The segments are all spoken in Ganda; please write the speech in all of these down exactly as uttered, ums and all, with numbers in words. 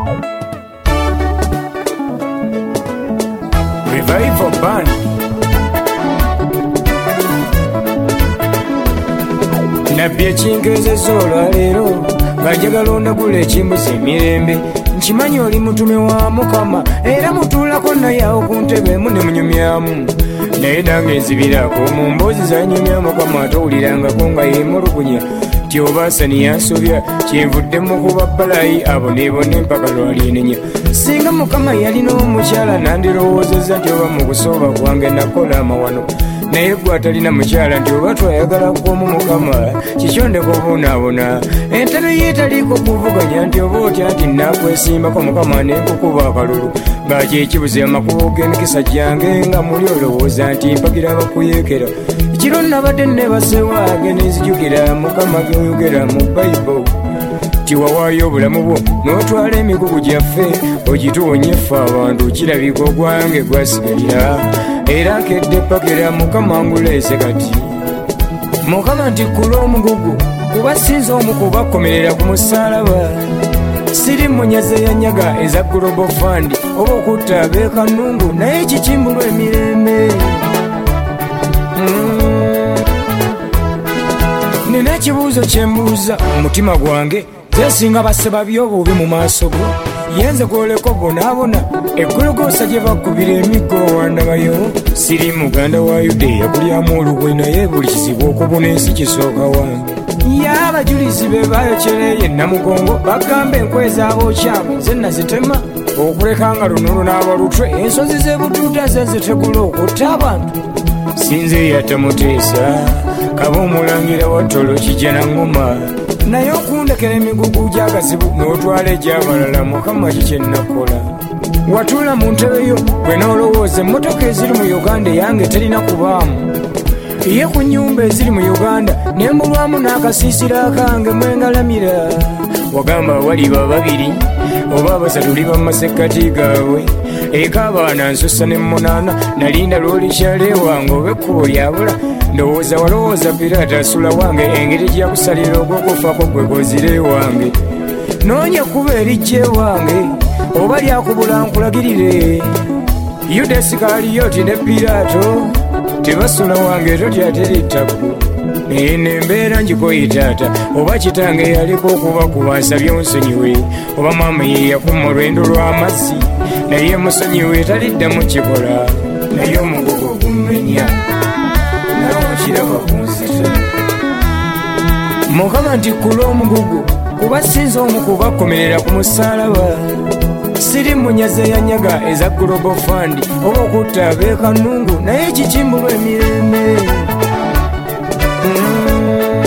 Revival Band. Nabye kingezezo olwaleero ng'ajagala ondagula ekimbuzi emirembe nkimanyi oli mutume wa Mukama era mutuulako naye awo ku ntebe emu ne munyumyamu naye nange nzibirako mu mboozi zanyumya Mukama atowulirangako nga yeemulugunya ti oba Sani yansobya kyenvudde mu kuba balayi aboneebone mpaka lwalinenya singa Mukama yalina omukyala nandirowoozezza nti oba mu kusooba kwange nakola amawano naye gwe atalina mukyala nti oba twayagala kwomu Mukama kikyondeko obunaabona entebe yeetaliiko kuvuganya nti oba otya nti nakwesimbako Mukama nenkukuba akalulu nga kyekibuze amakubo g'emikisa gyange nga muli olowooza nti mpagira abakuyeekera ekiro nabadde nebase wange nenzijukira Mukama geyogera mu Bayibuli tiwawaayo obulamu bwo n'otwala emigugu gyaffe ogituwonye ffe abantu kirabika ogwange gwasigalira era nkedde pakera Mukama nguleese kati Mukama nti kula omugugu kuba sinza omu kubakomerera ku musalaba siri munyaze yanyaga eza Global Fund oba okutta abeekanungu naye kikimbulwa emirembe mm. nina ekibuuzo kyembuuza omutima gwange zesinga baseba by'obubi mu maaso go yenze gwoleko bonaabona eggologoosa gye bakubira emiggo wandabayo siri muganda wa Yudeya kulyamu olugwe naye buli kizibu okubona ensi kisooka wange y'abajulizi be bayokyereye namugongo bagamba enkwe z'abokyamu nze nazitema okuleka nga lunulu n'abalutwe ensozi z'ebutuuta ze zitegula okutta abantu sinze yatamuteesa kaba omulangira wa ttolo kijana ngoma naye okundekera emigugu gy'agazibu n'otwala egy'abalala Mukama kikyennakola watula mu ntebe yo bwe n'olowooza emmotoka eziri mu Uganda yange terina kubaamu ye ku nnyumba eziri mu Uganda nembulwamu n'akasiisira kange mwengalamira wagamba waliba babiri oba basatu liba mumasekkati gaabwe eka abaana nsusa ne munaana nalinda lwolikyale wange oba ekkubo lyabula ndowooza walowooza Pirata asula wange engeri gyakusalira ogw'okufako gwe gozire wange noonya kuba erijje wange oba lyakubula nkulagirire Yuda Isikaliyooti ne Piraato tebasula wange totya terittaku naye nembeera njikoyi taata oba kitange yaliko okubakuba nsabye onsonyiwe oba maama ye yakuma olwendo lw'amazzi naye musonyiwe taliddamu kikola naye omugugu gummenya nawe okiraba kunsita Mukama nti kula omugugu kuba sinza omu kubakomerera ku musalaba siri munyaze yanyaga eza Global Fund oba okutta abeekanungu naye kikimbulwa emirembe mm.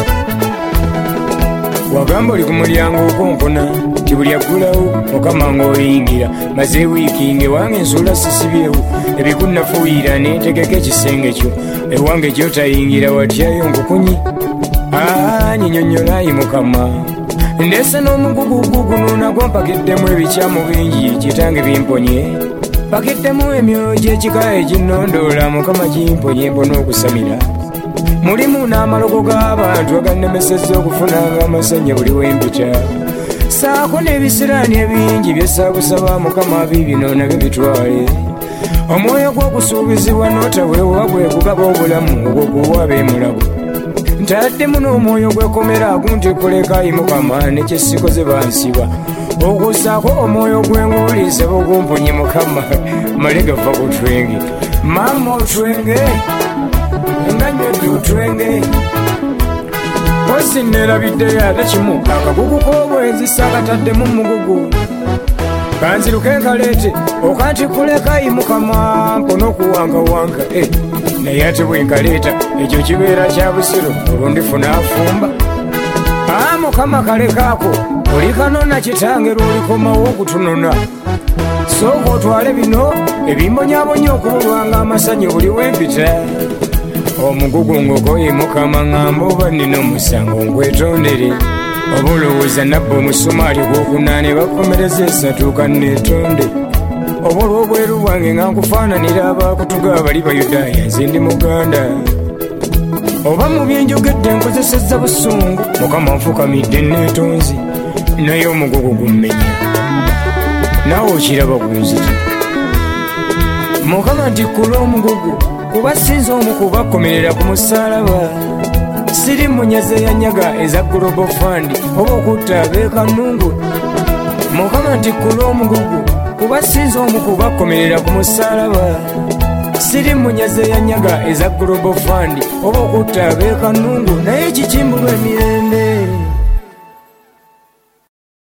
wagamba oli ku mulyango okonkona ti buli aggulawo Mukama ng'oyingira maze wiiki ngewange nsuula sisibyewo ebikunafuuyira neetegeka ekisenge kyo ewange gyotayingira watyayo nkukunyi aa nyinyonnyolayi Mukama ndese n'omugugugu guno nagwo mpakiddemu ebikyamu bingi kitange bimponye mpakiddemu emyoyo gy'ekika eginnondoola Mukama gimponye mpona okusamira mulimu n'amalogo g'abantu agannemesezza okufunanga amasanya buli wempita saako n'ebisiraani ebingi byesaakusaba Mukama biibino nabyo bitwale omwoyo gw'okusuubizibwa n'otaweewa gwe kugaba obulamu ogw'okuwa ab'emulago ntaddemu n'omwoyo gwekomera aguntekolekayi Mukama nekyesikoze bansiba okusaako omwoyo gweng'oliise bogumponye Mukama male gava ku twenge maama otwenge nga nywedde otwenge posi neerabiddeyo ate kimu akagugu k'obwenzi saakataddemu mugugu kanziruke nkaleete okantikulekayi Mukama mpona okuwangawanka naye ate bwenkaleeta ekyo kibeera kya busiro olundifuna afumba aa Mukama kalekaako oli kanona kitange lwolikomawo okutunona sooka otwale bino ebimbonyabonya okubulwanga amasanyu buli wempita omugugu ngokoye Mukama ngamba oba nina omusango nkwetondere oba olowooza nabba omusumaali gwokunaane bakomereza esatu kanneetonde oba olw'obweru bwange nga nkufaananira abakutuga bali Bayudaaya nze ndi Muganda oba mu byenjogedde nkozesezza busungu Mukama nfukamidde neetonzi naye omugugu gummenya naawe okiraba ku nzita. Mukama nti kkula omugugu kuba sinza omu kubakomerera ku musalaba. Siri munyaze yanyaga eza Global Fund oba okutta abeekanungu. Mukama nti kkula omugugu kuba sinza omu kubakomerera ku musalaba. Siri munyaze yanyaga eza Global Fund oba okutta abeekanungu naye kikimbulwa emirembe.